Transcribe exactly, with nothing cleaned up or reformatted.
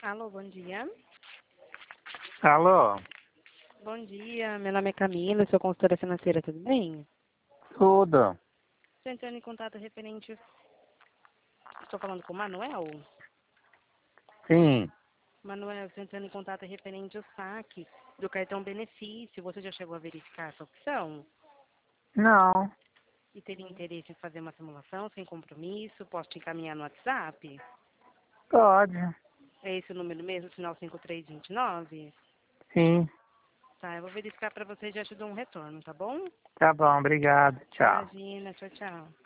Alô, bom dia. Alô? Bom dia, meu nome é Camila, sou consultora financeira, tudo bem? Tudo. Estou entrando em contato referente... Estou falando com o Manuel? Sim. Manuel, estou entrando em contato referente ao saque do cartão benefício. Você já chegou a verificar essa opção? Não. E teria interesse em fazer uma simulação sem compromisso? Posso te encaminhar no WhatsApp? Pode. É esse o número mesmo, final cinco três dois nove? Sim. Tá, eu vou verificar para você e já te dou um retorno, tá bom? Tá bom, obrigado. Tchau. Imagina, tchau, tchau.